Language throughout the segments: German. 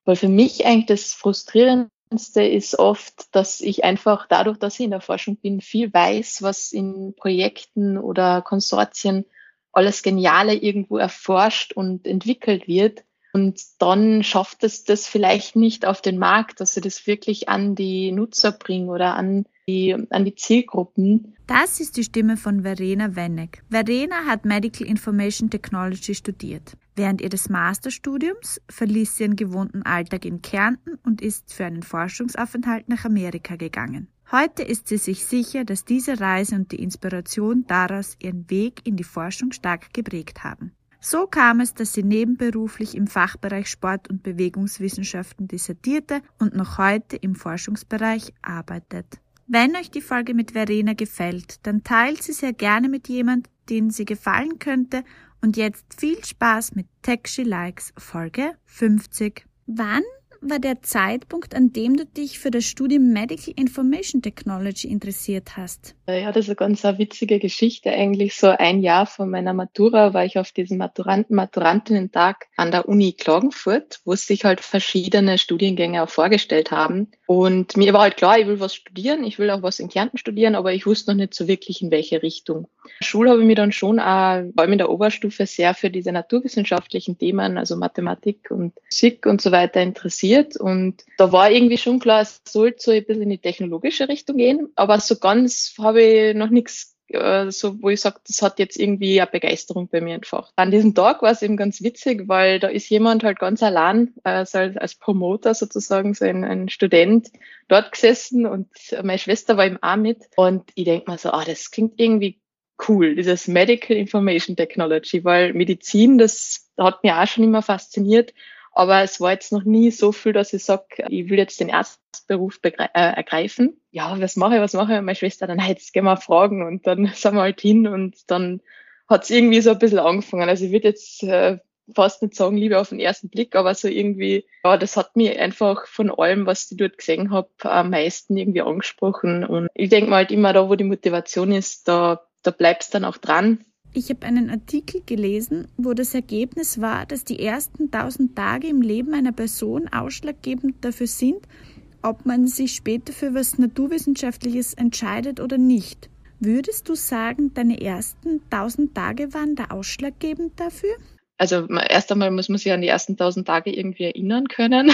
Weil für mich eigentlich das Frustrierendste ist oft, dass ich einfach dadurch, dass ich in der Forschung bin, viel weiß, was in Projekten oder Konsortien alles Geniale irgendwo erforscht und entwickelt wird. Und dann schafft es das vielleicht nicht auf den Markt, dass sie das wirklich an die Nutzer bringen oder an die Zielgruppen. Das ist die Stimme von Verena Wenneck. Verena hat Medical Information Technology studiert. Während ihres Masterstudiums verließ sie ihren gewohnten Alltag in Kärnten und ist für einen Forschungsaufenthalt nach Amerika gegangen. Heute ist sie sich sicher, dass diese Reise und die Inspiration daraus ihren Weg in die Forschung stark geprägt haben. So kam es, dass sie nebenberuflich im Fachbereich Sport- und Bewegungswissenschaften dissertierte und noch heute im Forschungsbereich arbeitet. Wenn euch die Folge mit Verena gefällt, dann teilt sie sehr gerne mit jemandem, den sie gefallen könnte. Und jetzt viel Spaß mit Tech She Likes Folge 50. Wann war der Zeitpunkt, an dem du dich für das Studium Medical Information Technology interessiert hast? Ja, das ist eine ganz eine witzige Geschichte eigentlich. So ein Jahr vor meiner Matura war ich auf diesem Maturantentag an der Uni Klagenfurt, wo sich halt verschiedene Studiengänge auch vorgestellt haben. Und mir war halt klar, ich will was studieren, ich will auch was in Kärnten studieren, aber ich wusste noch nicht so wirklich, in welche Richtung. In der Schule habe ich mich dann schon auch, vor allem in der Oberstufe, sehr für diese naturwissenschaftlichen Themen, also Mathematik und Physik und so weiter interessiert. Und da war irgendwie schon klar, es sollte so ein bisschen in die technologische Richtung gehen, aber so ganz habe ich noch nichts, so wo ich sage, das hat jetzt irgendwie eine Begeisterung bei mir entfacht. An diesem Tag war es eben ganz witzig, weil da ist jemand halt ganz allein, so als Promoter sozusagen, so ein Student, dort gesessen und meine Schwester war ihm auch mit. Und ich denke mir so, das klingt irgendwie cool, dieses Medical Information Technology, weil Medizin, das hat mich auch schon immer fasziniert. Aber es war jetzt noch nie so viel, dass ich sage, ich will jetzt den Arztberuf ergreifen. Ja, was mache ich? Und meine Schwester dann, jetzt gehen wir fragen. Und dann sind wir halt hin und dann hat es irgendwie so ein bisschen angefangen. Also ich würde jetzt fast nicht sagen, Liebe auf den ersten Blick, aber so irgendwie, ja, das hat mich einfach von allem, was ich dort gesehen habe, am meisten irgendwie angesprochen. Und ich denke mal halt immer, da wo die Motivation ist, da bleibst dann auch dran. Ich habe einen Artikel gelesen, wo das Ergebnis war, dass die ersten 1000 Tage im Leben einer Person ausschlaggebend dafür sind, ob man sich später für was Naturwissenschaftliches entscheidet oder nicht. Würdest du sagen, deine ersten 1000 Tage waren da ausschlaggebend dafür? Also erst einmal muss man sich an die ersten 1000 Tage irgendwie erinnern können.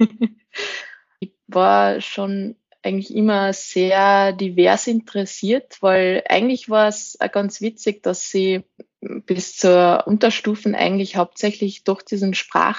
Ich war schon eigentlich immer sehr divers interessiert, weil eigentlich war es auch ganz witzig, dass sie bis zur Unterstufen eigentlich hauptsächlich durch diesen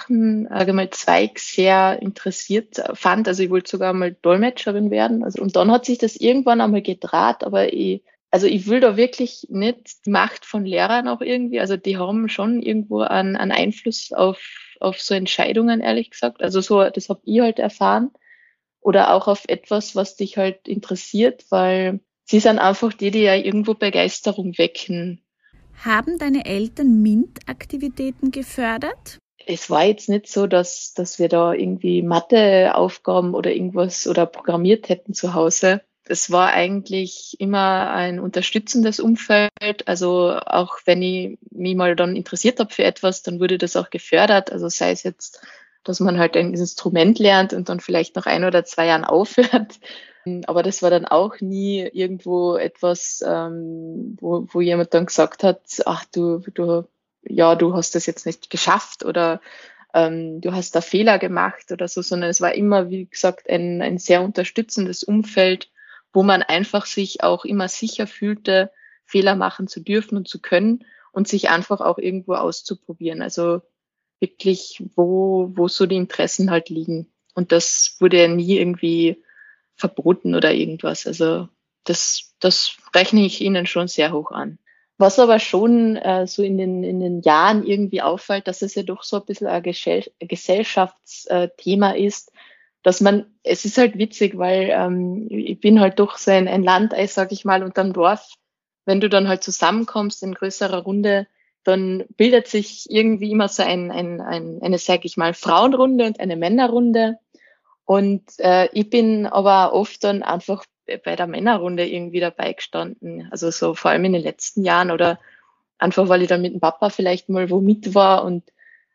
Zweig sehr interessiert fand. Also ich wollte sogar mal Dolmetscherin werden. Und dann hat sich das irgendwann einmal gedraht, aber ich will da wirklich nicht die Macht von Lehrern auch irgendwie. Also die haben schon irgendwo einen Einfluss auf so Entscheidungen, ehrlich gesagt. Also so, das habe ich halt erfahren. Oder auch auf etwas, was dich halt interessiert, weil sie sind einfach die ja irgendwo Begeisterung wecken. Haben deine Eltern MINT-Aktivitäten gefördert? Es war jetzt nicht so, dass wir da irgendwie Matheaufgaben oder irgendwas oder programmiert hätten zu Hause. Es war eigentlich immer ein unterstützendes Umfeld. Also auch wenn ich mich mal dann interessiert habe für etwas, dann wurde das auch gefördert. Also sei es jetzt, dass man halt ein Instrument lernt und dann vielleicht nach 1 oder 2 Jahren aufhört. Aber das war dann auch nie irgendwo etwas, wo jemand dann gesagt hat, ach du hast das jetzt nicht geschafft oder du hast da Fehler gemacht oder so, sondern es war immer, wie gesagt, ein sehr unterstützendes Umfeld, wo man einfach sich auch immer sicher fühlte, Fehler machen zu dürfen und zu können und sich einfach auch irgendwo auszuprobieren. Also wirklich, wo so die Interessen halt liegen. Und das wurde ja nie irgendwie verboten oder irgendwas. Also das rechne ich ihnen schon sehr hoch an. Was aber schon so in den Jahren irgendwie auffällt, dass es ja doch so ein bisschen ein Gesellschaftsthema ist, dass es ist halt witzig, weil ich bin halt doch so ein Landei, sag ich mal, unterm Dorf. Wenn du dann halt zusammenkommst in größerer Runde, dann bildet sich irgendwie immer so eine, sag ich mal, Frauenrunde und eine Männerrunde. Und ich bin aber oft dann einfach bei der Männerrunde irgendwie dabei gestanden. Also so vor allem in den letzten Jahren oder einfach, weil ich dann mit dem Papa vielleicht mal wo mit war und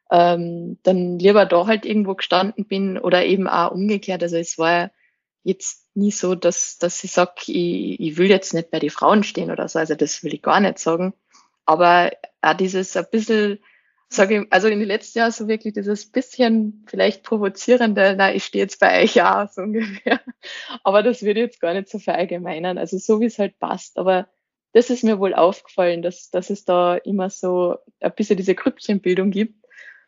dann lieber da halt irgendwo gestanden bin oder eben auch umgekehrt. Also es war jetzt nie so, dass ich sage, ich will jetzt nicht bei den Frauen stehen oder so. Also das will ich gar nicht sagen. Aber auch dieses ein bisschen, sage ich, also in den letzten Jahren so wirklich dieses bisschen vielleicht provozierende, na, ich stehe jetzt bei euch ja, so ungefähr. Aber das würde ich jetzt gar nicht so verallgemeinern. Also so wie es halt passt. Aber das ist mir wohl aufgefallen, dass es da immer so ein bisschen diese Grüppchenbildung gibt.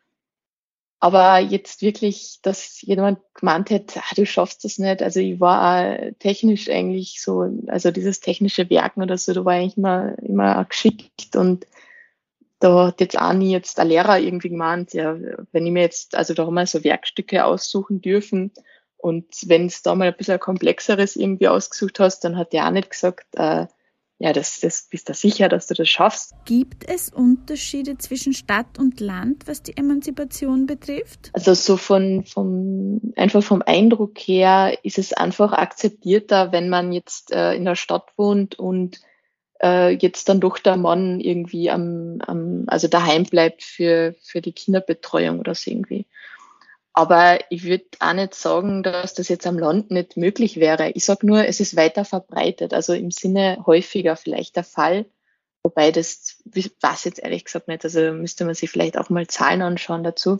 Aber jetzt wirklich, dass jemand gemeint hätte, du schaffst das nicht. Also ich war auch technisch eigentlich so, also dieses technische Werken oder so, da war ich immer auch geschickt und da hat jetzt auch nie jetzt ein Lehrer irgendwie gemeint, ja, wenn ich mir jetzt, also da haben wir so Werkstücke aussuchen dürfen und wenn es da mal ein bisschen ein komplexeres irgendwie ausgesucht hast, dann hat der auch nicht gesagt, ja, das bist du sicher, dass du das schaffst. Gibt es Unterschiede zwischen Stadt und Land, was die Emanzipation betrifft? Also so einfach vom Eindruck her ist es einfach akzeptierter, wenn man jetzt in der Stadt wohnt und jetzt dann doch der Mann irgendwie also daheim bleibt für die Kinderbetreuung oder so irgendwie. Aber ich würde auch nicht sagen, dass das jetzt am Land nicht möglich wäre. Ich sage nur, es ist weiter verbreitet, also im Sinne häufiger vielleicht der Fall. Wobei das weiß jetzt ehrlich gesagt nicht. Also müsste man sich vielleicht auch mal Zahlen anschauen dazu.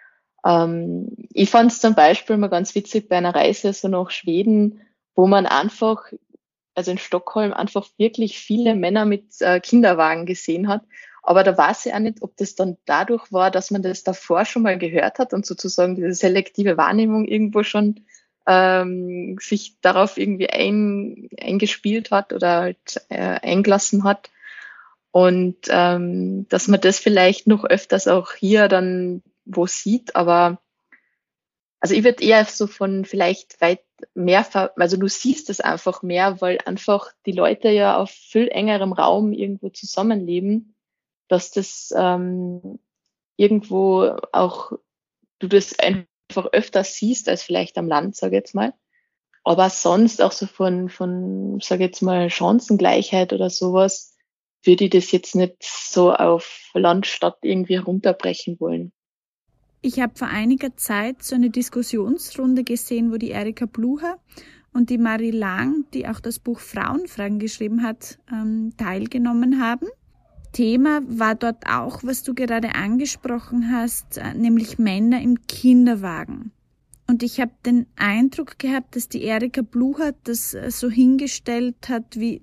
Ich fand es zum Beispiel mal ganz witzig bei einer Reise so nach Schweden, wo man einfach, also in Stockholm, einfach wirklich viele Männer mit Kinderwagen gesehen hat. Aber da weiß ich auch nicht, ob das dann dadurch war, dass man das davor schon mal gehört hat und sozusagen diese selektive Wahrnehmung irgendwo schon sich darauf irgendwie eingespielt hat oder halt eingelassen hat. Und dass man das vielleicht noch öfters auch hier dann wo sieht, aber also ich würde eher so von vielleicht weit mehr, also du siehst es einfach mehr, weil einfach die Leute ja auf viel engerem Raum irgendwo zusammenleben, dass das irgendwo auch du das einfach öfter siehst als vielleicht am Land, sage ich jetzt mal. Aber sonst auch so sage ich jetzt mal, Chancengleichheit oder sowas, würde ich das jetzt nicht so auf Land, Stadt irgendwie runterbrechen wollen. Ich habe vor einiger Zeit so eine Diskussionsrunde gesehen, wo die Erika Blucher und die Marie Lang, die auch das Buch Frauenfragen geschrieben hat, teilgenommen haben. Thema war dort auch, was du gerade angesprochen hast, nämlich Männer im Kinderwagen. Und ich habe den Eindruck gehabt, dass die Erika Blucher das so hingestellt hat wie,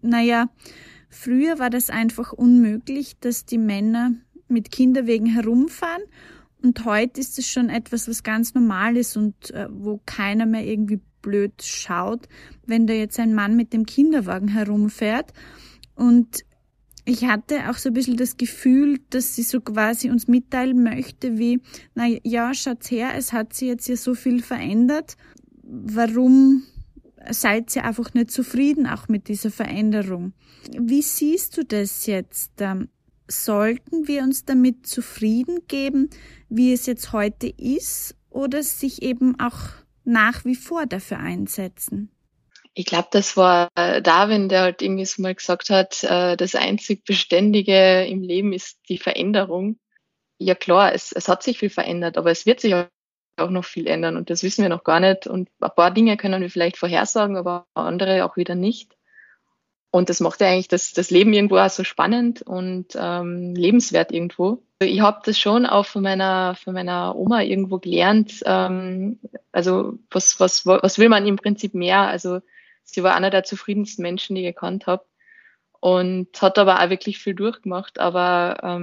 früher war das einfach unmöglich, dass die Männer mit Kinderwegen herumfahren. Und heute ist es schon etwas, was ganz normal ist und wo keiner mehr irgendwie blöd schaut, wenn da jetzt ein Mann mit dem Kinderwagen herumfährt. Und ich hatte auch so ein bisschen das Gefühl, dass sie so quasi uns mitteilen möchte, wie, schaut her, es hat sich jetzt ja so viel verändert. Warum seid ihr einfach nicht zufrieden auch mit dieser Veränderung? Wie siehst du das jetzt? Sollten wir uns damit zufrieden geben, wie es jetzt heute ist, oder sich eben auch nach wie vor dafür einsetzen? Ich glaube, das war Darwin, der halt irgendwie so mal gesagt hat, das einzig Beständige im Leben ist die Veränderung. Ja klar, es hat sich viel verändert, aber es wird sich auch noch viel ändern und das wissen wir noch gar nicht. Und ein paar Dinge können wir vielleicht vorhersagen, aber andere auch wieder nicht. Und das macht ja eigentlich das Leben irgendwo auch so spannend und lebenswert irgendwo. Ich habe das schon auch von meiner Oma irgendwo gelernt. Also was will man im Prinzip mehr? Also sie war einer der zufriedensten Menschen, die ich gekannt habe und hat aber auch wirklich viel durchgemacht. Aber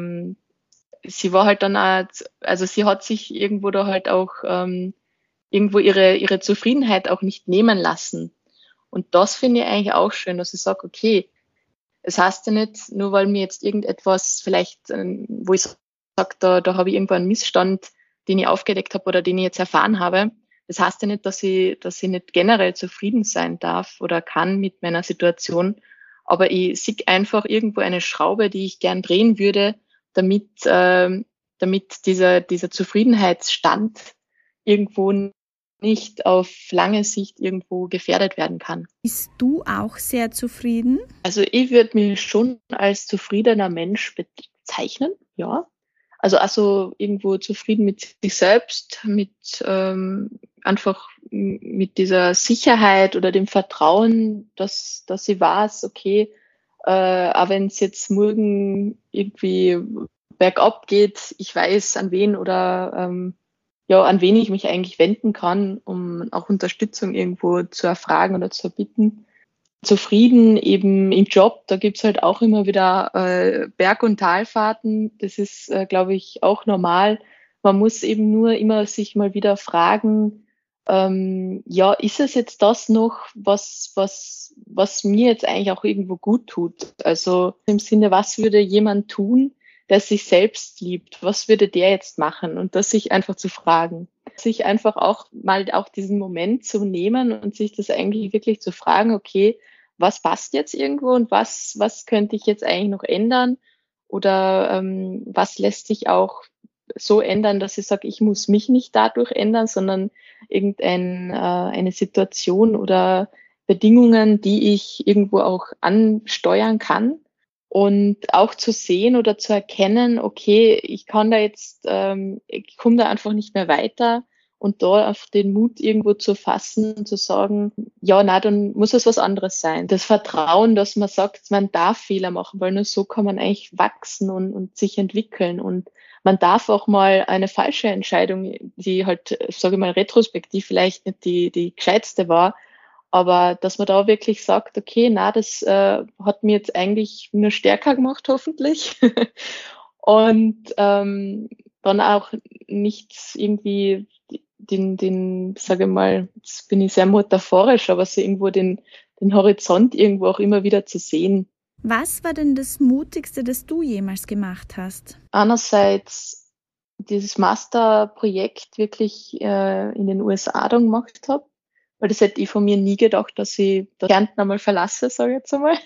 sie war halt dann auch, also sie hat sich irgendwo da halt auch irgendwo ihre Zufriedenheit auch nicht nehmen lassen. Und das finde ich eigentlich auch schön, dass ich sage, okay, es heißt ja nicht, nur weil mir jetzt irgendetwas vielleicht, wo ich sage, da habe ich irgendwo einen Missstand, den ich aufgedeckt habe oder den ich jetzt erfahren habe, das heißt ja nicht, dass ich nicht generell zufrieden sein darf oder kann mit meiner Situation, aber ich sehe einfach irgendwo eine Schraube, die ich gern drehen würde, damit dieser Zufriedenheitsstand irgendwo nicht auf lange Sicht irgendwo gefährdet werden kann. Bist du auch sehr zufrieden? Also ich würde mich schon als zufriedener Mensch bezeichnen, ja. Also irgendwo zufrieden mit sich selbst, mit einfach mit dieser Sicherheit oder dem Vertrauen, dass ich weiß, okay, auch wenn es jetzt morgen irgendwie bergab geht, ich weiß, an wen oder an wen ich mich eigentlich wenden kann, um auch Unterstützung irgendwo zu erfragen oder zu erbitten. Zufrieden eben im Job, da gibt's halt auch immer wieder Berg- und Talfahrten. Das ist, glaube ich, auch normal. Man muss eben nur immer sich mal wieder fragen, ist es jetzt das noch, was mir jetzt eigentlich auch irgendwo gut tut? Also im Sinne, was würde jemand tun, der sich selbst liebt? Was würde der jetzt machen? Und das sich einfach zu fragen. Sich einfach auch mal auch diesen Moment zu nehmen und sich das eigentlich wirklich zu fragen, okay, was passt jetzt irgendwo und was könnte ich jetzt eigentlich noch ändern? Oder was lässt sich auch so ändern, dass ich sage, ich muss mich nicht dadurch ändern, sondern eine Situation oder Bedingungen, die ich irgendwo auch ansteuern kann. Und auch zu sehen oder zu erkennen, okay, ich kann da jetzt, ich komme da einfach nicht mehr weiter und da auf den Mut irgendwo zu fassen und zu sagen, ja, na, dann muss es was anderes sein. Das Vertrauen, dass man sagt, man darf Fehler machen, weil nur so kann man eigentlich wachsen und sich entwickeln. Und man darf auch mal eine falsche Entscheidung, die halt, sage ich mal, retrospektiv vielleicht nicht die gescheitste war, aber dass man da wirklich sagt, okay, na, das hat mir jetzt eigentlich nur stärker gemacht, hoffentlich. Und dann auch nicht irgendwie sage ich mal, jetzt bin ich sehr metaphorisch, aber so irgendwo den Horizont irgendwo auch immer wieder zu sehen. Was war denn das Mutigste, das du jemals gemacht hast? Einerseits dieses Masterprojekt wirklich in den USA dann gemacht habe, weil das hätte ich von mir nie gedacht, dass ich das Kärnten einmal verlasse, sage ich jetzt einmal.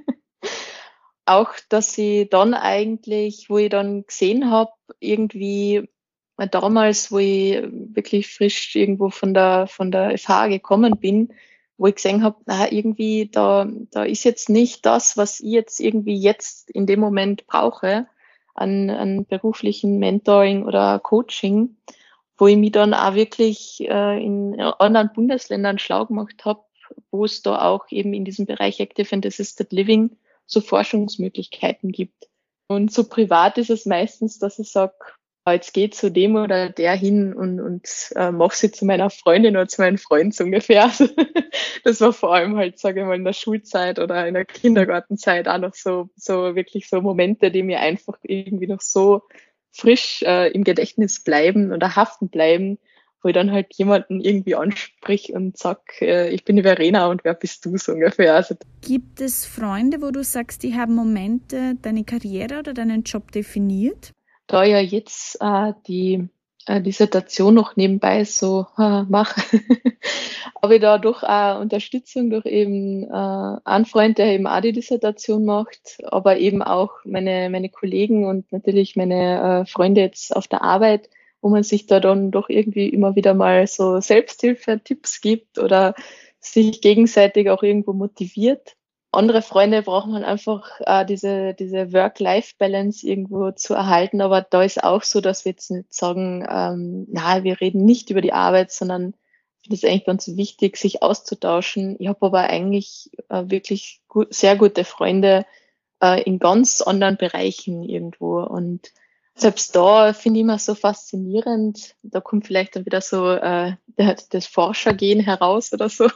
Auch, dass ich dann eigentlich, wo ich dann gesehen habe, irgendwie damals, wo ich wirklich frisch irgendwo von der FH gekommen bin, wo ich gesehen habe, na, irgendwie da ist jetzt nicht das, was ich jetzt irgendwie jetzt in dem Moment brauche an beruflichen Mentoring oder Coaching, wo ich mich dann auch wirklich in anderen Bundesländern schlau gemacht habe, wo es da auch eben in diesem Bereich Active and Assisted Living so Forschungsmöglichkeiten gibt. Und so privat ist es meistens, dass ich sage, jetzt geht zu dem oder der hin und mach sie zu meiner Freundin oder zu meinem Freund so ungefähr. Das war vor allem halt, sage ich mal, in der Schulzeit oder in der Kindergartenzeit auch noch so wirklich so Momente, die mir einfach irgendwie noch so frisch im Gedächtnis bleiben oder haften bleiben, wo ich dann halt jemanden irgendwie ansprich und sag, ich bin die Verena und wer bist du so ungefähr. Also, gibt es Freunde, wo du sagst, die haben Momente deine Karriere oder deinen Job definiert? Da ja jetzt die Dissertation noch nebenbei so mache, habe ich da doch auch Unterstützung durch eben einen Freund, der eben auch die Dissertation macht, aber eben auch meine Kollegen und natürlich meine Freunde jetzt auf der Arbeit, wo man sich da dann doch irgendwie immer wieder mal so Selbsthilfe-Tipps gibt oder sich gegenseitig auch irgendwo motiviert. Andere Freunde brauchen halt einfach diese Work-Life-Balance irgendwo zu erhalten. Aber da ist auch so, dass wir jetzt nicht sagen, na, wir reden nicht über die Arbeit, sondern ich finde es eigentlich ganz wichtig, sich auszutauschen. Ich habe aber eigentlich wirklich sehr gute Freunde in ganz anderen Bereichen irgendwo. Und selbst da finde ich immer so faszinierend. Da kommt vielleicht dann wieder so das Forschergehen heraus oder so.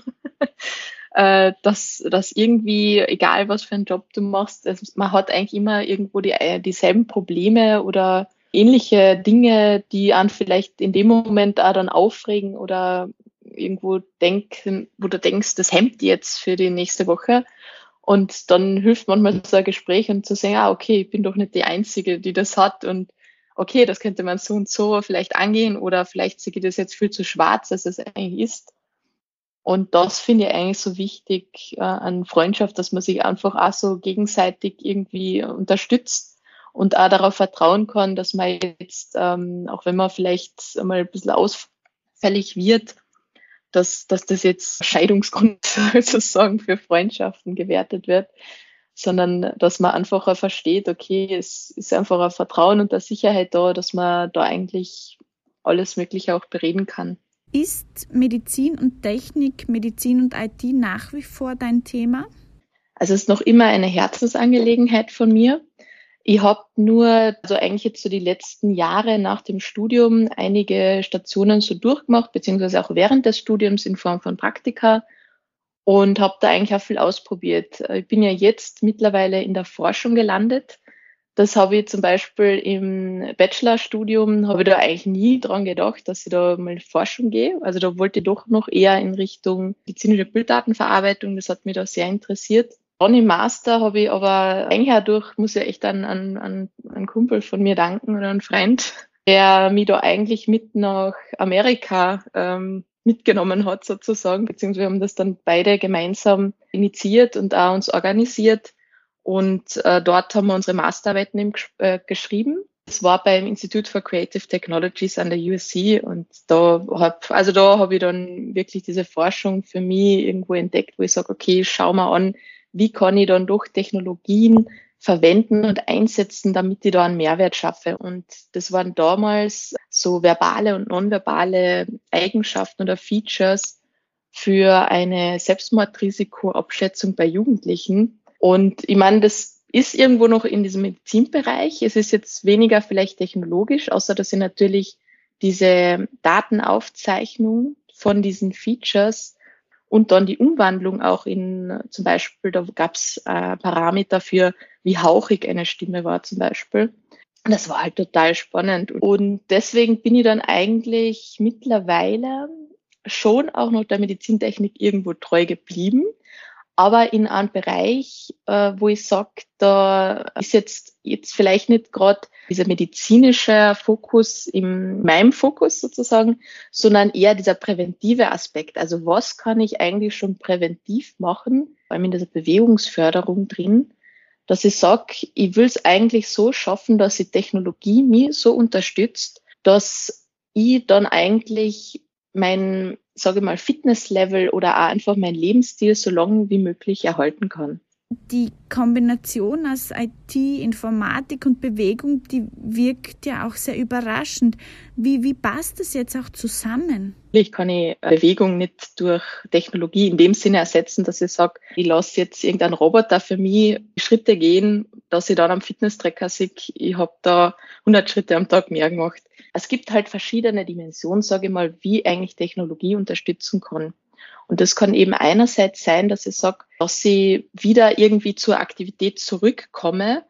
Dass irgendwie, egal was für einen Job du machst, man hat eigentlich immer irgendwo dieselben Probleme oder ähnliche Dinge, die einen vielleicht in dem Moment auch dann aufregen oder irgendwo denken, wo du denkst, das hemmt jetzt für die nächste Woche. Und dann hilft manchmal so ein Gespräch und zu sagen, okay, ich bin doch nicht die Einzige, die das hat und okay, das könnte man so und so vielleicht angehen oder vielleicht sehe ich das jetzt viel zu schwarz, als es eigentlich ist. Und das finde ich eigentlich so wichtig an Freundschaft, dass man sich einfach auch so gegenseitig irgendwie unterstützt und auch darauf vertrauen kann, dass man jetzt, auch wenn man vielleicht einmal ein bisschen ausfällig wird, dass das jetzt Scheidungsgrund sozusagen für Freundschaften gewertet wird. sondern dass man einfach auch versteht, okay, es ist einfach ein Vertrauen und eine Sicherheit da, dass man da eigentlich alles Mögliche auch bereden kann. Ist Medizin und Technik, Medizin und IT nach wie vor dein Thema? Also es ist noch immer eine Herzensangelegenheit von mir. Ich habe nur, also eigentlich jetzt so die letzten Jahre nach dem Studium einige Stationen so durchgemacht, beziehungsweise auch während des Studiums in Form von Praktika und habe da eigentlich auch viel ausprobiert. Ich bin ja jetzt mittlerweile in der Forschung gelandet. Das habe ich zum Beispiel im Bachelorstudium, habe ich da eigentlich nie dran gedacht, dass ich da mal in Forschung gehe. Also da wollte ich doch noch eher in Richtung medizinische Bilddatenverarbeitung. Das hat mich da sehr interessiert. Dann im Master habe ich aber eigentlich auch durch, muss ich echt an einen Kumpel von mir danken oder einen Freund, der mich da eigentlich mit nach Amerika mitgenommen hat sozusagen, beziehungsweise haben das dann beide gemeinsam initiiert und auch uns organisiert. Und dort haben wir unsere Masterarbeiten geschrieben. Das war beim Institute for Creative Technologies an der USC und da habe ich dann wirklich diese Forschung für mich irgendwo entdeckt, wo ich sage, okay, schau mal an, wie kann ich dann doch Technologien verwenden und einsetzen, damit ich da einen Mehrwert schaffe. Und das waren damals so verbale und nonverbale Eigenschaften oder Features für eine Selbstmordrisikoabschätzung bei Jugendlichen. Und ich meine, das ist irgendwo noch in diesem Medizinbereich. Es ist jetzt weniger vielleicht technologisch, außer dass ich natürlich diese Datenaufzeichnung von diesen Features und dann die Umwandlung auch in zum Beispiel, da gab es Parameter für, wie hauchig eine Stimme war zum Beispiel. Und das war halt total spannend. Und deswegen bin ich dann eigentlich mittlerweile schon auch noch der Medizintechnik irgendwo treu geblieben, aber in einem Bereich, wo ich sage, da ist jetzt vielleicht nicht gerade dieser medizinische Fokus in meinem Fokus sozusagen, sondern eher dieser präventive Aspekt. Also was kann ich eigentlich schon präventiv machen, vor allem in dieser Bewegungsförderung drin, dass ich sage, ich will es eigentlich so schaffen, dass die Technologie mich so unterstützt, dass ich dann eigentlich mein, sage ich mal, Fitnesslevel oder auch einfach mein Lebensstil so lange wie möglich erhalten kann. Die Kombination aus IT, Informatik und Bewegung, die wirkt ja auch sehr überraschend. Wie passt das jetzt auch zusammen? Ich kann Bewegung nicht durch Technologie in dem Sinne ersetzen, dass ich sage, ich lasse jetzt irgendeinen Roboter für mich Schritte gehen, dass ich dann am Fitnesstracker sehe, ich habe da 100 Schritte am Tag mehr gemacht. Es gibt halt verschiedene Dimensionen, sage ich mal, wie eigentlich Technologie unterstützen kann. Und das kann eben einerseits sein, dass ich sage, dass ich wieder irgendwie zur Aktivität zurückkomme,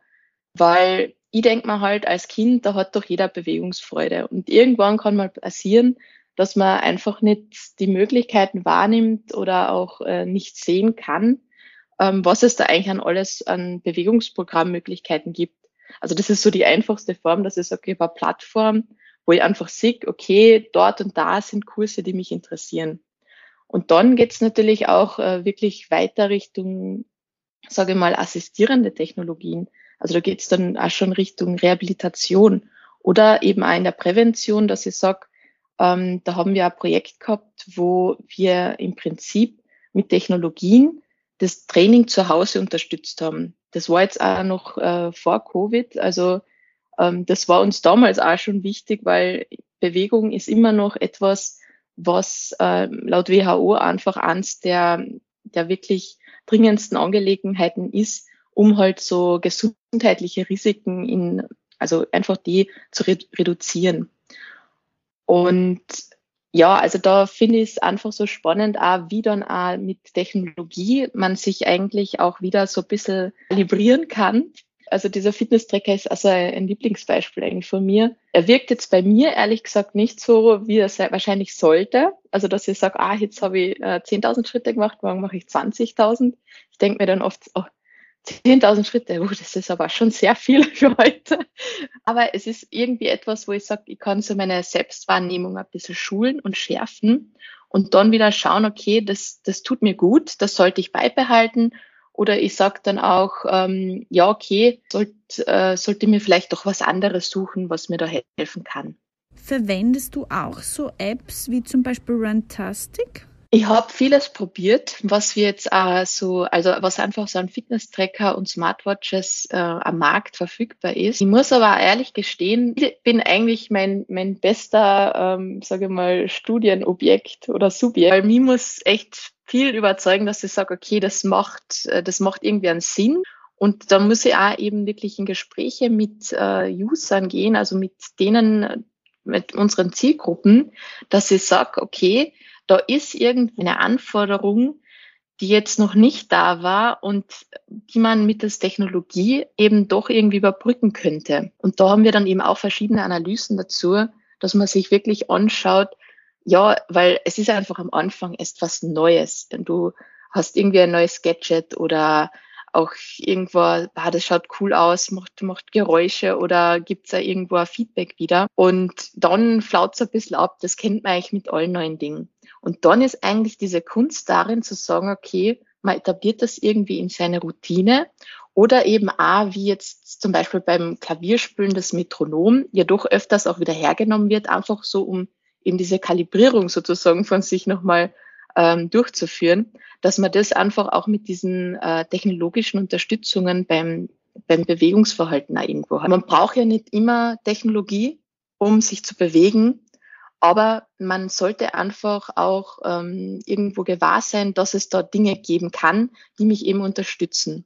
weil ich denke mir halt als Kind, da hat doch jeder Bewegungsfreude. Und irgendwann kann mal passieren, dass man einfach nicht die Möglichkeiten wahrnimmt oder auch nicht sehen kann, was es da eigentlich an Bewegungsprogrammmöglichkeiten gibt. Also das ist so die einfachste Form, dass ich sage, ich habe eine Plattform, wo ich einfach sehe, okay, dort und da sind Kurse, die mich interessieren. Und dann geht's natürlich auch wirklich weiter Richtung, sage ich mal, assistierende Technologien. Also da geht's dann auch schon Richtung Rehabilitation oder eben auch in der Prävention, dass ich sage, da haben wir ein Projekt gehabt, wo wir im Prinzip mit Technologien das Training zu Hause unterstützt haben. Das war jetzt auch noch vor Covid. Also das war uns damals auch schon wichtig, weil Bewegung ist immer noch etwas, was laut WHO einfach eins der wirklich dringendsten Angelegenheiten ist, um halt so gesundheitliche Risiken also einfach die zu reduzieren. Und ja, also da finde ich es einfach so spannend, auch wie dann auch mit Technologie man sich eigentlich auch wieder so ein bisschen kalibrieren kann. Also dieser Fitness-Tracker ist also ein Lieblingsbeispiel eigentlich von mir. Er wirkt jetzt bei mir ehrlich gesagt nicht so, wie er wahrscheinlich sollte. Also dass ich sage, jetzt habe ich 10.000 Schritte gemacht, morgen mache ich 20.000. Ich denke mir dann oft, 10.000 Schritte, das ist aber schon sehr viel für heute. Aber es ist irgendwie etwas, wo ich sage, ich kann so meine Selbstwahrnehmung ein bisschen schulen und schärfen und dann wieder schauen, okay, das tut mir gut, das sollte ich beibehalten. Oder ich sage dann auch, ja, okay, sollte mir vielleicht doch was anderes suchen, was mir da helfen kann. Verwendest du auch so Apps wie zum Beispiel Runtastic? Ich habe vieles probiert, was wir jetzt also was einfach so an Fitness-Tracker und Smartwatches am Markt verfügbar ist. Ich muss aber ehrlich gestehen, ich bin eigentlich mein bester, sage ich mal, Studienobjekt oder Subjekt, weil mir muss echt viel überzeugen, dass ich sage, okay, das macht irgendwie einen Sinn. Und da muss ich auch eben wirklich in Gespräche mit Usern gehen, also mit denen, mit unseren Zielgruppen, dass ich sage, okay, da ist irgendwie eine Anforderung, die jetzt noch nicht da war und die man mittels Technologie eben doch irgendwie überbrücken könnte. Und da haben wir dann eben auch verschiedene Analysen dazu, dass man sich wirklich anschaut, ja, weil es ist einfach am Anfang erst was Neues. Du hast irgendwie ein neues Gadget oder auch irgendwo, das schaut cool aus, macht Geräusche oder gibt's da irgendwo ein Feedback wieder. Und dann flaut's ein bisschen ab. Das kennt man eigentlich mit allen neuen Dingen. Und dann ist eigentlich diese Kunst darin zu sagen, okay, man etabliert das irgendwie in seine Routine oder eben auch, wie jetzt zum Beispiel beim Klavierspielen das Metronom ja doch öfters auch wieder hergenommen wird, einfach so, um eben diese Kalibrierung sozusagen von sich nochmal durchzuführen, dass man das einfach auch mit diesen technologischen Unterstützungen beim Bewegungsverhalten auch irgendwo hat. Man braucht ja nicht immer Technologie, um sich zu bewegen, aber man sollte einfach auch irgendwo gewahr sein, dass es da Dinge geben kann, die mich eben unterstützen.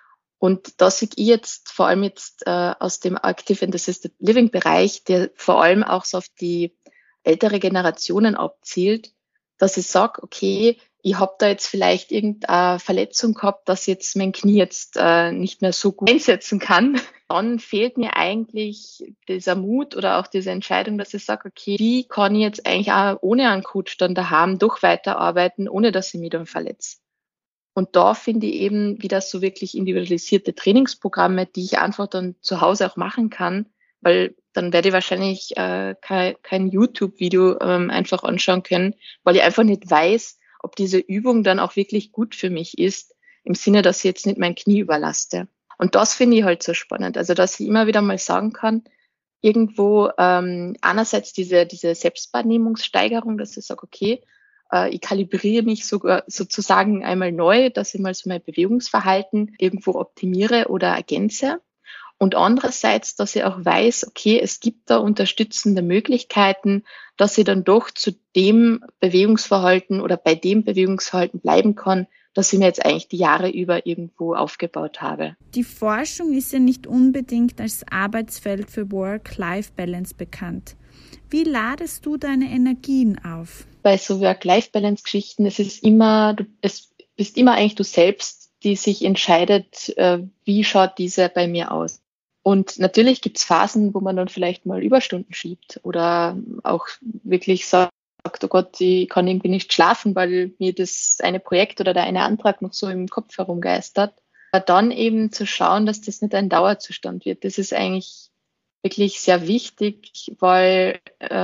Und da sehe ich jetzt vor allem jetzt aus dem Active and Assisted Living Bereich, der vor allem auch so auf die ältere Generationen abzielt, dass ich sage, okay, ich habe da jetzt vielleicht irgendeine Verletzung gehabt, dass jetzt mein Knie jetzt nicht mehr so gut einsetzen kann. Dann fehlt mir eigentlich dieser Mut oder auch diese Entscheidung, dass ich sage, okay, wie kann ich jetzt eigentlich auch ohne einen Coach dann daheim doch weiterarbeiten, ohne dass ich mich dann verletze. Und da finde ich eben wieder so wirklich individualisierte Trainingsprogramme, die ich einfach dann zu Hause auch machen kann, weil dann werde ich wahrscheinlich kein YouTube-Video einfach anschauen können, weil ich einfach nicht weiß, ob diese Übung dann auch wirklich gut für mich ist, im Sinne, dass ich jetzt nicht mein Knie überlaste. Und das finde ich halt so spannend. Also, dass ich immer wieder mal sagen kann, irgendwo einerseits diese Selbstwahrnehmungssteigerung, dass ich sage, okay, ich kalibriere mich sogar sozusagen einmal neu, dass ich mal so mein Bewegungsverhalten irgendwo optimiere oder ergänze. Und andererseits, dass ich auch weiß, okay, es gibt da unterstützende Möglichkeiten, dass ich dann doch zu dem Bewegungsverhalten oder bei dem Bewegungsverhalten bleiben kann, das ich mir jetzt eigentlich die Jahre über irgendwo aufgebaut habe. Die Forschung ist ja nicht unbedingt als Arbeitsfeld für Work-Life-Balance bekannt. Wie ladest du deine Energien auf? Bei so Work-Life-Balance-Geschichten, es bist immer eigentlich du selbst, die sich entscheidet, wie schaut diese bei mir aus. Und natürlich gibt's Phasen, wo man dann vielleicht mal Überstunden schiebt oder auch wirklich sagt, oh Gott, ich kann irgendwie nicht schlafen, weil mir das eine Projekt oder der eine Antrag noch so im Kopf herumgeistert. Aber dann eben zu schauen, dass das nicht ein Dauerzustand wird, das ist eigentlich wirklich sehr wichtig, weil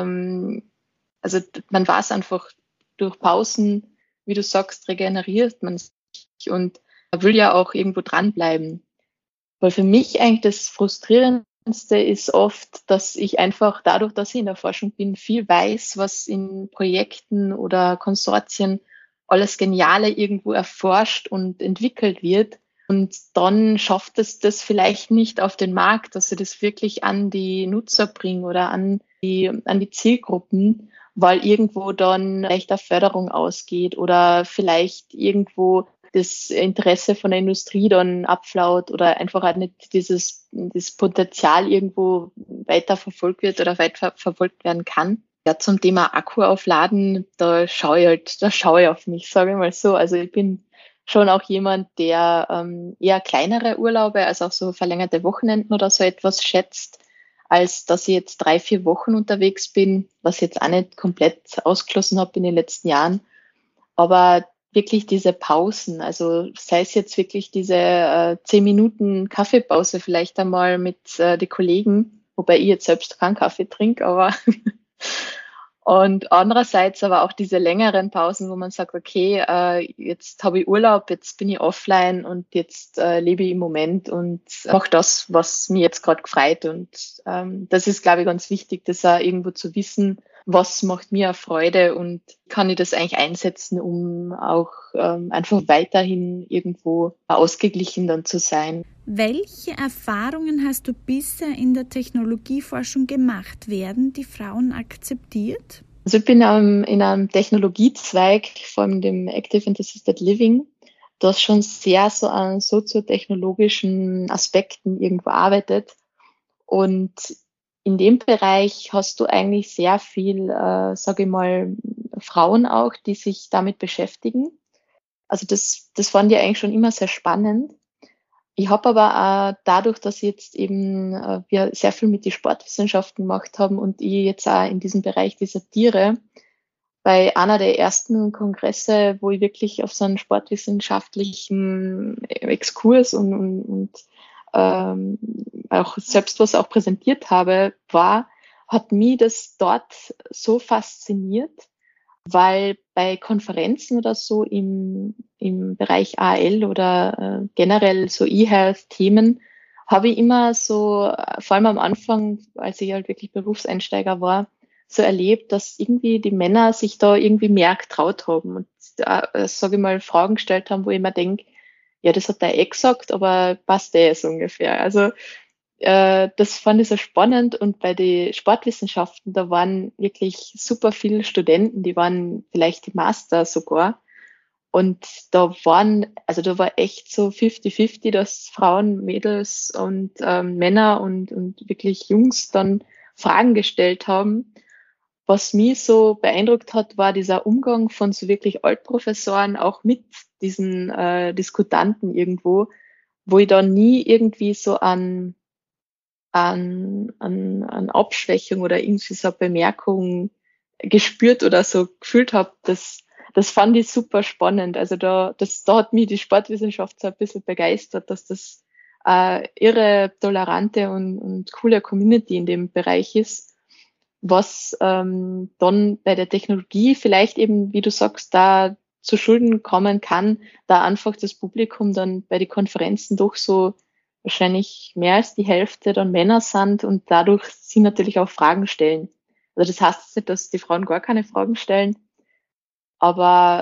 also man weiß einfach, durch Pausen, wie du sagst, regeneriert man sich und man will ja auch irgendwo dranbleiben. Weil für mich eigentlich das Frustrierendste ist oft, dass ich einfach dadurch, dass ich in der Forschung bin, viel weiß, was in Projekten oder Konsortien alles Geniale irgendwo erforscht und entwickelt wird. Und dann schafft es das vielleicht nicht auf den Markt, dass sie das wirklich an die Nutzer bringen oder an die Zielgruppen, weil irgendwo dann vielleicht eine Förderung ausgeht oder vielleicht irgendwo das Interesse von der Industrie dann abflaut oder einfach halt nicht das Potenzial irgendwo weiter verfolgt wird oder weiter verfolgt werden kann. Ja, zum Thema Akku aufladen, da schaue ich auf mich, sage ich mal so. Also ich bin schon auch jemand, der eher kleinere Urlaube, also auch so verlängerte Wochenenden oder so etwas schätzt, als dass ich jetzt 3-4 Wochen unterwegs bin, was ich jetzt auch nicht komplett ausgeschlossen habe in den letzten Jahren. Aber wirklich diese Pausen, also sei es jetzt wirklich diese 10 Minuten Kaffeepause vielleicht einmal mit den Kollegen, wobei ich jetzt selbst keinen Kaffee trinke, aber und andererseits aber auch diese längeren Pausen, wo man sagt, okay, jetzt habe ich Urlaub, jetzt bin ich offline und jetzt lebe ich im Moment und mache das, was mir jetzt gerade gefreut. Und das ist, glaube ich, ganz wichtig, das auch irgendwo zu wissen was macht mir eine Freude und kann ich das eigentlich einsetzen, um auch einfach weiterhin irgendwo ausgeglichen dann zu sein. Welche Erfahrungen hast du bisher in der Technologieforschung gemacht? Werden die Frauen akzeptiert? Also ich bin in einem Technologiezweig, vor allem dem Active and Assisted Living, das schon sehr so an soziotechnologischen Aspekten irgendwo arbeitet. Und in dem Bereich hast du eigentlich sehr viel, sage ich mal, Frauen auch, die sich damit beschäftigen. Also das fand ich eigentlich schon immer sehr spannend. Ich habe aber auch dadurch, dass jetzt eben wir sehr viel mit den Sportwissenschaften gemacht haben und ich jetzt auch in diesem Bereich dissertiere, bei einer der ersten Kongresse, wo ich wirklich auf so einen sportwissenschaftlichen Exkurs und auch selbst was auch präsentiert habe, hat mich das dort so fasziniert, weil bei Konferenzen oder so im Bereich AL oder generell so E-Health-Themen habe ich immer so, vor allem am Anfang, als ich halt wirklich Berufseinsteiger war, so erlebt, dass irgendwie die Männer sich da irgendwie mehr getraut haben und, sage ich mal, Fragen gestellt haben, wo ich mir denke, ja, das hat der eh gesagt, aber passt eh so ungefähr. Also das fand ich so spannend und bei den Sportwissenschaften, da waren wirklich super viele Studenten, die waren vielleicht die Master sogar. Und da war echt so 50-50, dass Frauen, Mädels und Männer und wirklich Jungs dann Fragen gestellt haben. Was mich so beeindruckt hat, war dieser Umgang von so wirklich Altprofessoren auch mit diesen Diskutanten irgendwo, wo ich da nie irgendwie so an Abschwächung oder irgendwie so eine Bemerkung gespürt oder so gefühlt habe, das fand ich super spannend. Also da hat mich die Sportwissenschaft so ein bisschen begeistert, dass das irre tolerante und coole Community in dem Bereich ist, was dann bei der Technologie vielleicht eben, wie du sagst, da zu Schulden kommen kann, da einfach das Publikum dann bei den Konferenzen doch so wahrscheinlich mehr als die Hälfte dann Männer sind und dadurch sie natürlich auch Fragen stellen. Also das heißt nicht, dass die Frauen gar keine Fragen stellen, aber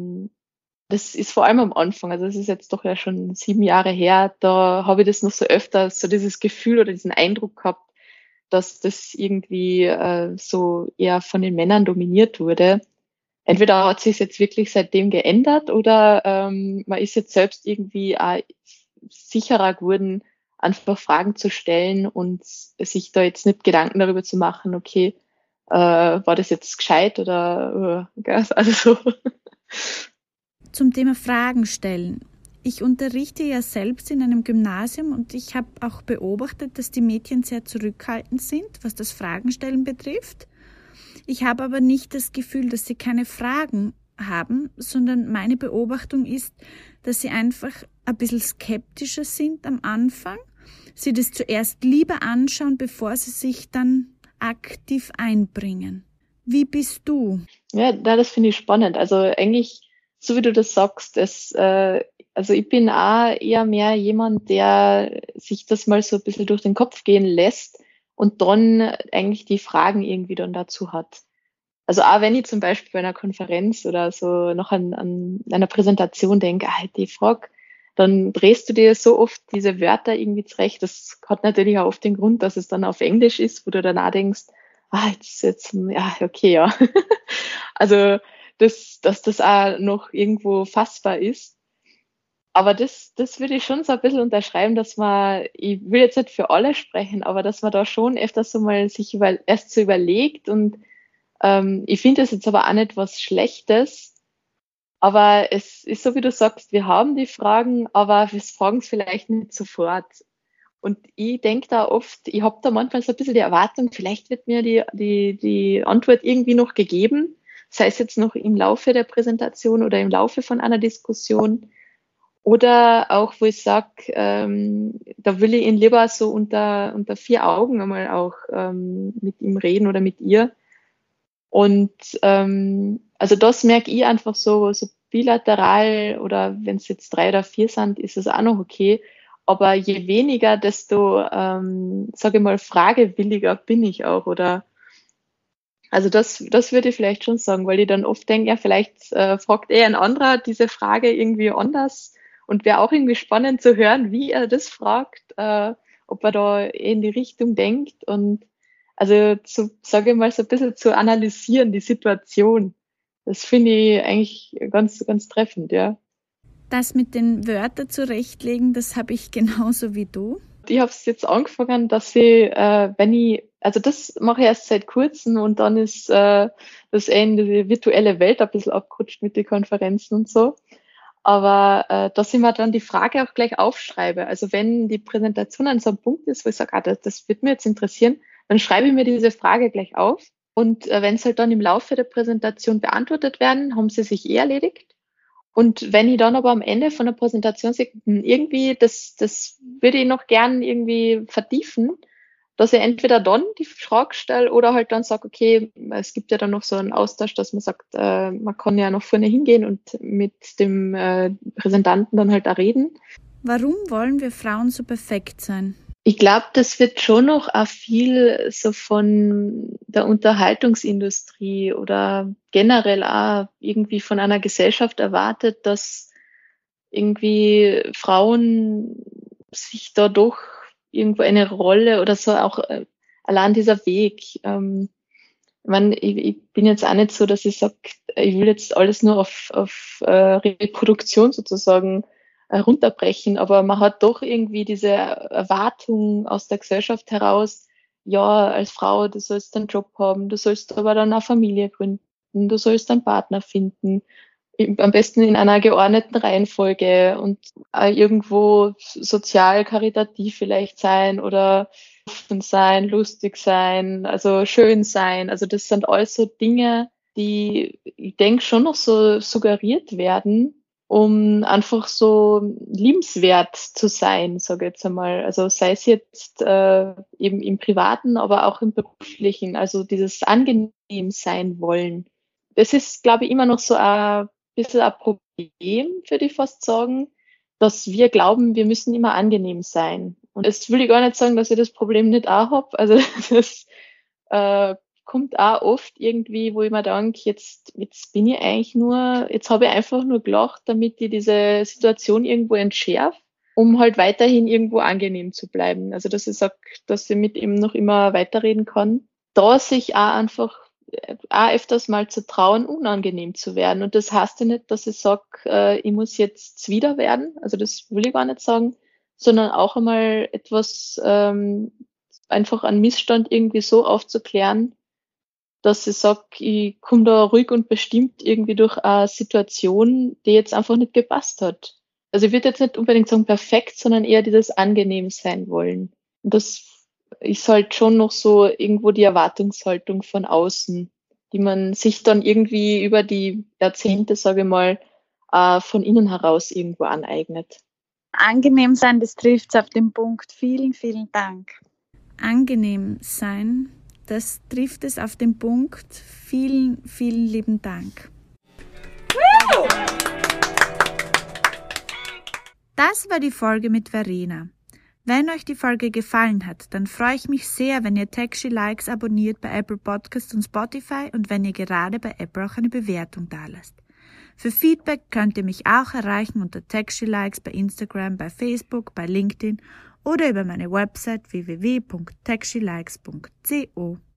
das ist vor allem am Anfang, also das ist jetzt doch ja schon 7 Jahre her, da habe ich das noch so öfter, so dieses Gefühl oder diesen Eindruck gehabt, dass das irgendwie so eher von den Männern dominiert wurde. Entweder hat sich jetzt wirklich seitdem geändert oder man ist jetzt selbst irgendwie auch sicherer geworden, einfach Fragen zu stellen und sich da jetzt nicht Gedanken darüber zu machen, okay, war das jetzt gescheit oder also so. Zum Thema Fragen stellen. Ich unterrichte ja selbst in einem Gymnasium und ich habe auch beobachtet, dass die Mädchen sehr zurückhaltend sind, was das Fragenstellen betrifft. Ich habe aber nicht das Gefühl, dass sie keine Fragen haben, sondern meine Beobachtung ist, dass sie einfach ein bisschen skeptischer sind am Anfang, sie das zuerst lieber anschauen, bevor sie sich dann aktiv einbringen. Wie bist du? Ja, das finde ich spannend. Also eigentlich, so wie du das sagst, also ich bin auch eher mehr jemand, der sich das mal so ein bisschen durch den Kopf gehen lässt und dann eigentlich die Fragen irgendwie dann dazu hat. Also auch wenn ich zum Beispiel bei einer Konferenz oder so noch an einer Präsentation denke, die Frage, dann drehst du dir so oft diese Wörter irgendwie zurecht. Das hat natürlich auch oft den Grund, dass es dann auf Englisch ist, wo du danach denkst, ja, okay, ja. Also, dass das auch noch irgendwo fassbar ist. Aber das würde ich schon so ein bisschen unterschreiben, dass man, ich will jetzt nicht für alle sprechen, aber dass man da schon öfters so mal sich erst so überlegt und ich finde das jetzt aber auch nicht was Schlechtes, aber es ist so, wie du sagst, wir haben die Fragen, aber wir fragen es vielleicht nicht sofort. Und ich denke da oft, ich habe da manchmal so ein bisschen die Erwartung, vielleicht wird mir die Antwort irgendwie noch gegeben, sei es jetzt noch im Laufe der Präsentation oder im Laufe von einer Diskussion. Oder auch, wo ich sage, da will ich ihn lieber so unter 4 Augen einmal auch mit ihm reden oder mit ihr. Und also das merke ich einfach so bilateral oder wenn es jetzt 3 oder 4 sind, ist es auch noch okay. Aber je weniger, desto, sage ich mal, fragewilliger bin ich auch oder Also das würde ich vielleicht schon sagen, weil ich dann oft denke, ja, vielleicht fragt ein anderer diese Frage irgendwie anders und wäre auch irgendwie spannend zu hören, wie er das fragt, ob er da in die Richtung denkt und also sage ich mal, so ein bisschen zu analysieren, die Situation. Das finde ich eigentlich ganz, ganz treffend, ja. Das mit den Wörtern zurechtlegen, das habe ich genauso wie du. Ich habe es jetzt angefangen, dass ich, also das mache ich erst seit kurzem und dann ist das in die virtuelle Welt ein bisschen abgerutscht mit den Konferenzen und so. Aber dass ich mir dann die Frage auch gleich aufschreibe. Also wenn die Präsentation an so einem Punkt ist, wo ich sage, das wird mir jetzt interessieren, dann schreibe ich mir diese Frage gleich auf. Und wenn es halt dann im Laufe der Präsentation beantwortet werden, haben sie sich erledigt. Und wenn ich dann aber am Ende von der Präsentation sage, irgendwie, das würde ich noch gern irgendwie vertiefen, dass ich entweder dann die Frage stelle oder halt dann sage, okay, es gibt ja dann noch so einen Austausch, dass man sagt, man kann ja noch vorne hingehen und mit dem Präsentanten dann halt da reden. Warum wollen wir Frauen so perfekt sein? Ich glaube, das wird schon noch auch viel so von der Unterhaltungsindustrie oder generell auch irgendwie von einer Gesellschaft erwartet, dass irgendwie Frauen sich da doch irgendwo eine Rolle oder so auch allein dieser Weg. Ich meine, ich bin jetzt auch nicht so, dass ich sage, ich will jetzt alles nur auf Reproduktion sozusagen runterbrechen, aber man hat doch irgendwie diese Erwartung aus der Gesellschaft heraus, ja, als Frau, du sollst einen Job haben, du sollst aber dann eine Familie gründen, du sollst einen Partner finden, am besten in einer geordneten Reihenfolge und irgendwo sozial karitativ vielleicht sein oder offen sein, lustig sein, also schön sein. Also das sind alles so Dinge, die ich denke schon noch so suggeriert werden, um einfach so liebenswert zu sein, sage ich jetzt einmal. Also sei es jetzt eben im Privaten, aber auch im Beruflichen. Also dieses angenehm sein wollen. Das ist, glaube ich, immer noch so ein bisschen ein Problem, würde ich fast sagen, dass wir glauben, wir müssen immer angenehm sein. Und das will ich gar nicht sagen, dass ich das Problem nicht auch habe. Also das kommt auch oft irgendwie, wo ich mir denke, jetzt bin ich eigentlich nur, jetzt habe ich einfach nur gelacht, damit ich diese Situation irgendwo entschärfe, um halt weiterhin irgendwo angenehm zu bleiben. Also dass ich sage, dass ich mit ihm noch immer weiterreden kann. Da sich auch einfach auch öfters mal zu trauen, unangenehm zu werden. Und das heißt ja nicht, dass ich sage, ich muss jetzt wieder werden. Also das will ich gar nicht sagen, sondern auch einmal etwas einfach einen Missstand irgendwie so aufzuklären, dass ich sage, ich komme da ruhig und bestimmt irgendwie durch eine Situation, die jetzt einfach nicht gepasst hat. Also ich würde jetzt nicht unbedingt sagen perfekt, sondern eher dieses angenehm sein wollen. Und das ist halt schon noch so irgendwo die Erwartungshaltung von außen, die man sich dann irgendwie über die Jahrzehnte, sage ich mal, von innen heraus irgendwo aneignet. Angenehm sein, das trifft es auf den Punkt. Vielen, vielen Dank. Angenehm sein, das trifft es auf den Punkt. Vielen, vielen lieben Dank. Das war die Folge mit Verena. Wenn euch die Folge gefallen hat, dann freue ich mich sehr, wenn ihr Tech She Likes abonniert bei Apple Podcasts und Spotify und wenn ihr gerade bei Apple auch eine Bewertung dalasst. Für Feedback könnt ihr mich auch erreichen unter Tech She Likes bei Instagram, bei Facebook, bei LinkedIn oder über meine Website www.techshelikes.co.